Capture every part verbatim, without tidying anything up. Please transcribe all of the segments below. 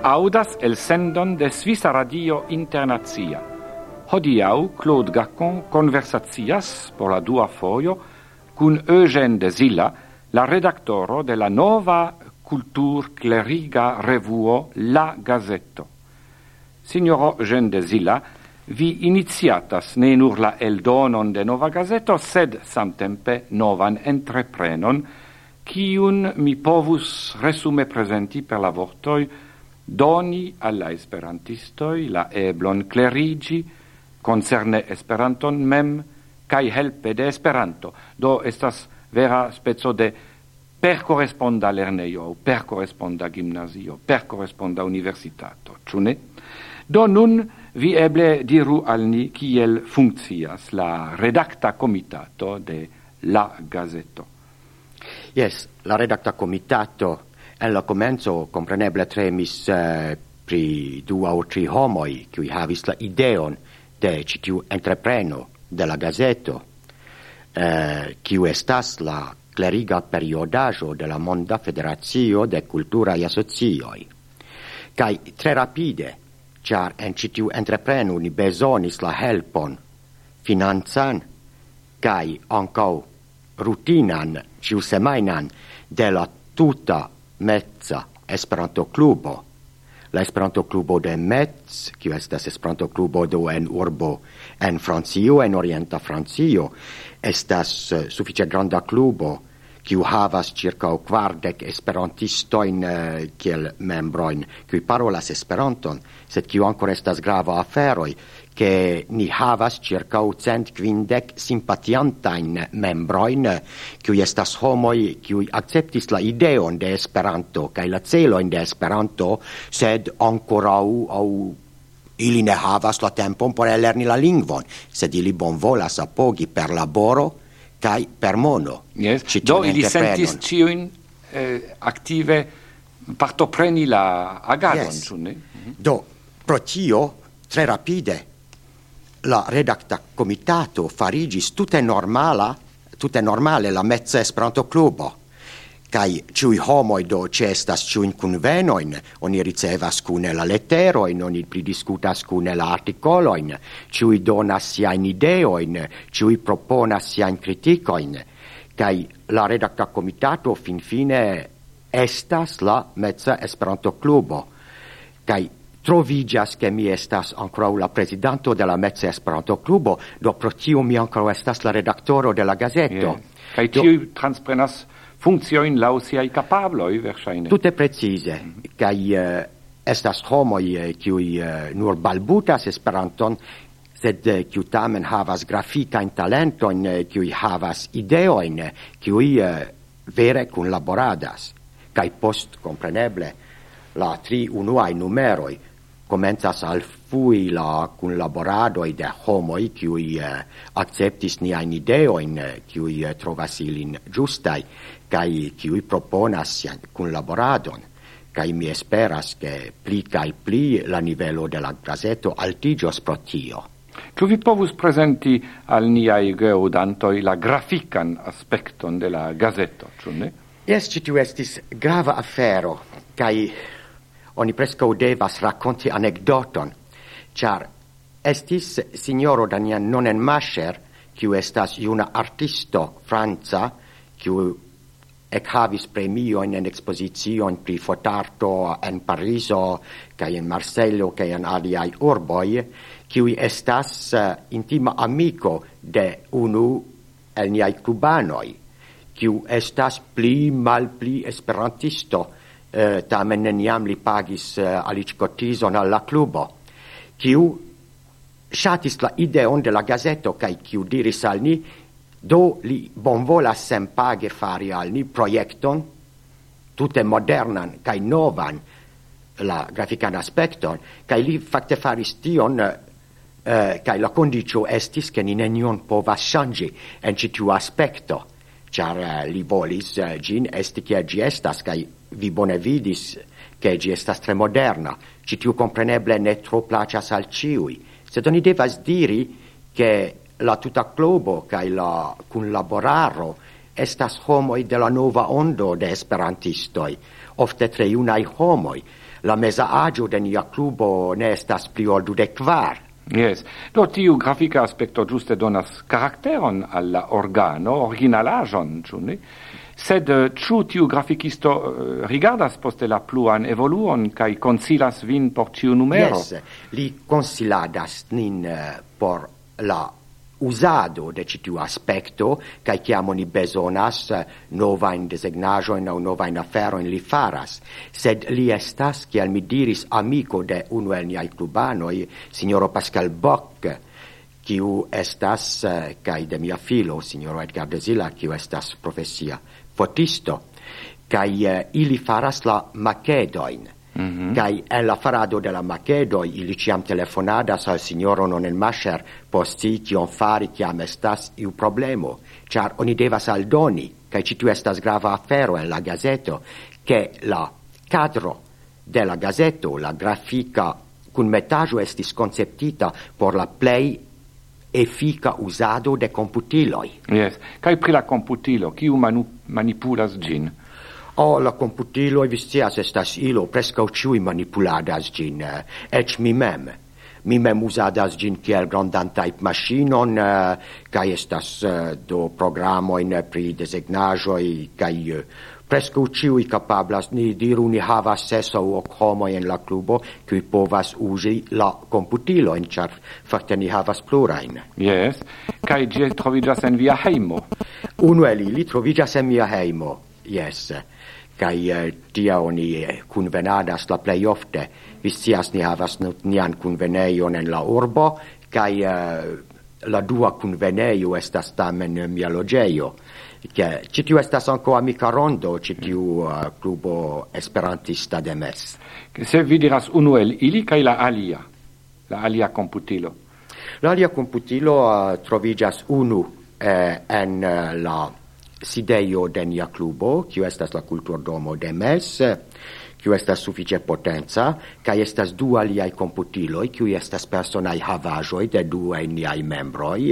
audas el sendon de Svisa Radio Internazia. Hodiau Claude Gacon conversazias por la dua foio cun Eugène de Zilla, la redaktoro de la nova cultur cleriga revuo La Gazetto. Signoro Eugène de Zilla, vi iniciatas ne nur la eldonon de nova gazeto, sed samtempe novan entreprenon, kiun mi povus resume presenti per la vortoi doni alla esperantistoi la eblon clerigi concerne Esperanton mem kai helpe de Esperanto. Do estas vera spezo de per corresponda lerneio, per corresponda gimnazio, per corresponda universitato, ĉu ne? Do nun vi eble diru al ni kiel funkcias la redakta komitato de La Gazetto. Yes, la redakta komitato en la komenco kompreneble tremis uh, pri du aŭ tri homoj, kiuj havis la ideon de ĉi tiu entrepreno de La Gazetto, uh, kiu estas la cleriga periodaĵo de la Monda Federacio de Kulturaj Asocioj. Kaj tre rapide, ĉar en ĉi tiu entrepreno ni bezonis la helpon financan kaj ankaŭ rutinan ĉiusemajnan de la tuta Metza Esperanto Klubo. La Esperanto Klubo de Metz, kiu estas Esperanto Klubo do en urbo en Francio, en orienta Francio, estas uh, sufiĉe granda klubo, kiu havas circa kvardek esperantistojn uh, kiel membrojn, kiuj parolas Esperanton, sed kiu ankoraŭ estas grava aferoj, ke ni havas circa cent kvindek simpatiantajn membrojn, kiuj estas homoj, kiuj akceptis la ideon de Esperanto kaj la celojn de Esperanto, sed ankoraŭ aŭ ili ne havas la tempon por ellerni la lingvon, sed ili bonvolas apogi per laboro kaj per mono. Yes. Do ili sentis ĉiujn eh, aktive partopreni la agadon, yes. ĉu ne? Mm-hmm. Do pro tio tre rapide la redakta komitato farigis tute normala, tute normale la Metza Esperanto Klubo. Kai ĉiuj homoj do ĉeestas ĉiujn kunvenojn, oni ricevas kune la leterojn, oni pridiskutas kune la artikolojn, ĉiuj donas siajn ideojn, ĉiuj proponas siajn kritikojn, kaj la redakta komitato finfine estas la Metza Esperanto Klubo. Kaj troviĝas ke mi estas ankoraŭ la prezidanto de la Metza Esperanto Klubo, do pro tio mi ankoraŭ estas la redaktoro de La Gazetto. Yeah. Kaj tiuj transprenas funkciojn laŭ siaj kapabloj, verŝajne. Tute precize. Mm-hmm. Kaj uh, estas homoj, kiuj uh, nur balbutas Esperanton, sed uh, kiuj tamen havas grafikajn talentojn, uh, kiuj havas ideojn, kiuj uh, vere kunlaboradas. Kaj post, kompreneble, la tri unuaj numeroj komencas alflui la kunlaboradoj de homoj, kiuj uh, akceptis niajn ideojn, kiuj uh, trovas ilin ĝustaj, kaj kiuj proponas sian kunlaboradon. Kaj mi esperas ke pli kaj pli la nivelo de La Gazetto altiĝos pro tio. Ĉu vi povus prezenti al niaj geŭdantoj la grafikan aspekton de la gazeto, ĉu ne? Jes, ĉi tiu estis grava afero, kaj oni preskaŭ devas rakonti anekdoton, ĉar estis signoro Daniel Nonnenmacher, kiu estas juna artisto franca, kiu ekhavis premiojn en ekspoziciojn pri fotarto en Parizo kaj en Marsejlo kaj en aliaj urboj, kiu estas uh, intima amiko de unu el niaj klubanoj, kiu estas pli malpli esperantisto, uh, tamen neniam li pagis uh, aliĝkotizon al la klubo, kiu ŝatis la ideon de La Gazetto kaj kiu diris al ni, do li bonvolas senpage fari al ni projekton tute modernan kaj novan la grafikan aspekton, kaj li fakte faris tion uh, kaj la kondiĉo estis ke ni nenion povas ŝanĝi en ĉi tiu aspekto, ĉar uh, li volis uh, ĝin esti kiel ĝi estas, kaj vi bone vidis ke ĝi estas tre moderna. Ĉi tiu kompreneble ne tro plaĉas al ĉiuj, sed oni devas diri ke la tuta klubo kaj la kunlaboraro estas homoj de la nova ondo de esperantistoj, ofte tre junaj homoj. la mesa agio de nia clubo ne estas pli ol dudek kvar. Yes. Do tiu grafika aspecto giuste donas caracteron alla organo, originalajon, ĉu ne? Sed ĉu tiu grafikisto uh, rigardas poste la pluan evoluon kaj konsilas vin por tiu numero? Yes, li konsiladas nin uh, por la usado de citiu aspecto, cae ciam oni besonas novain designajoin au novain aferoin li faras. Sed li estas, cial mi diris, amico de uno el niai clubanoi, signoro Pascal Bock, ciu estas, cae de mia filo, signoro Edgar de Zilla, ciu estas professia fotisto, cae ili faras la macedoin. Mm-hmm. Kai en la farado de la macedo ili ciam telefonadas al signoro non el mascher posti kion fari kiam estas iu problemo, char oni devas aldoni, kai citu estas grava afero en la gazeto, che la cadro de la gazeto, la grafica cun metaggio estis conceptita por la plei effica usado de computiloi. Yes, kai pri la computilo, kiu manu- manipulas gin? O la computilo e vistias estas ilo prescau ciui manipuladas gin, uh, ec mi mem. Mi mem usadas gin kiel grandan type machinon, uh, kai estas uh, do programoin pri designajoi, kai uh, prescau ciui capablas, ni diru ni havas ses au hoc homoi en la clubo, qui povas usi la computilo, en char facte ni havas plurain. Yes, kai gi trovigas en via heimo? Uno el ili trovigas en mia heimo, yes. Kai uh, tia oni uh, convenadas la plei ofte, vistias ni havas nian conveneion en la urbo, kai uh, la dua conveneio estas tamen mia logeio. Che citiu estas anco amica rondo, citiu uh, clubo esperantista de mes. Se vi diras unu el ili kai la alia, la alia computilo? La alia computilo uh, trovigas unu eh, en uh, la sideio de nia clubo, kiu estas la kulturdomo de mes, kiu estas sufiĉe potenca, kaj estas du aliaj komputiloj, kiuj estas personaj havaĵoj de duaj niaj membroj,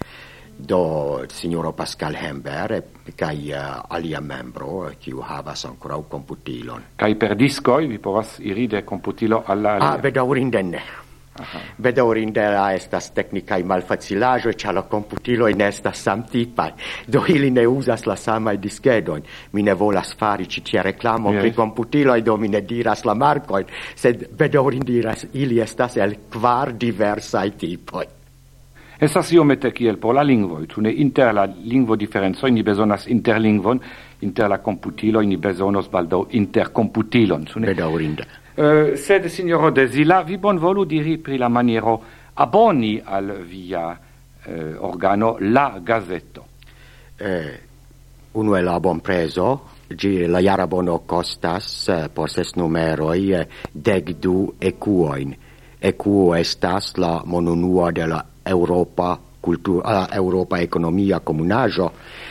do signoro Pascal Hember kaj alia membro, kiu havas ankoraŭ komputilon. Kaj per diskoj vi povas iri de komputilo al la alia? Ah, bedaŭrinde ne. Bedaŭrinde la estas teknikaj malfacilaĵoj, ĉar la komputiloj ne estas samtipaj, do ili ne uzas la samaj diskedojn. Mi ne volas fari ĉi tie reklamon pri komputiloj, do mi ne diras la markojn, sed bedaŭrinde ili estas el kvar diversaj tipoj. Estas iomete kiel por la lingvoj, ĉu ne? Inter la lingvodiferencoj ni bezonas interlingvon, inter la komputiloj ni bezonos baldaŭ interkomputilon, ĉu ne? Bedaŭrinde. Uh, sed, signoro de Zilla, vi bon volu diri pri la maniero aboni al via uh, organo la gazeto. Eh, uno è la bon preso, gi la jara bono costas eh, por ses numeroi eh, deg du ecuoin. Ecuo estas la mononua de la Europa, cultura, uh, Europa economia comunajo,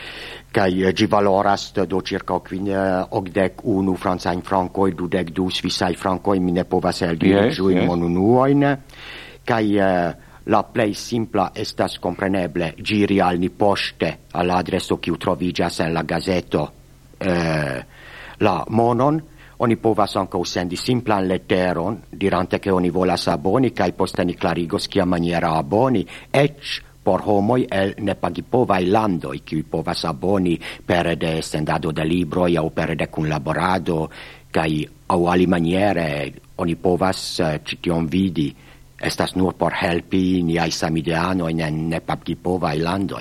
kai gi valoras do circa ocdec unu francain francoi, dudec du svisai francoi, mi ne povas eldiri yes, giu in yes. monunuoin, kai uh, la plei simpla estas compreneble giri al ni poste all'adresso kiu trovigas en la gazeto uh, la monon, oni povas ankaŭ sendi simplan letteron, dirante che oni volas aboni, kai poste ni clarigos kia maniera aboni, ec por homoi el nepagipovaj landoj, kiuj povas aboni pere de sendado de libroj aŭ pere de kunlaborado, kaj aŭ alimaniere oni povas uh, ĉi tion vidi. Estas nur por helpi niaj samideanojn en nepagipovaj landoj.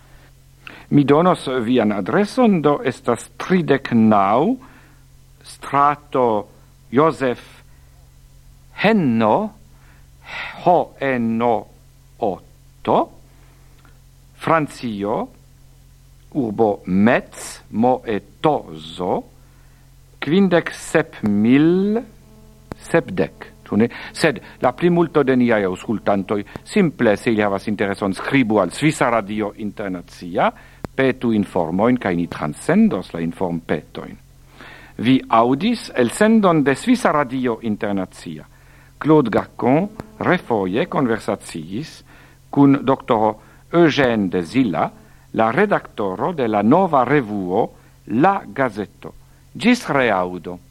Mi donos vian adreson, do estas tridek naŭ, strato Josef Henno, H N O otto, Francio, urbo Metz, Moetozo, quindec sep mil sepdec. Sed la plimulto de niai auscultantoi simple, se ili havas intereson, scribu al Svisa Radio Internazia, petu informoin, kai ni transcendos la inform petoin. Vi audis el sendon de Svisa Radio Internazia. Claude Gacon refoje conversaciis cun doctoro Eugène de Zilla, la redaktoro de la nova revuo La Gazeto. Gis reaudo.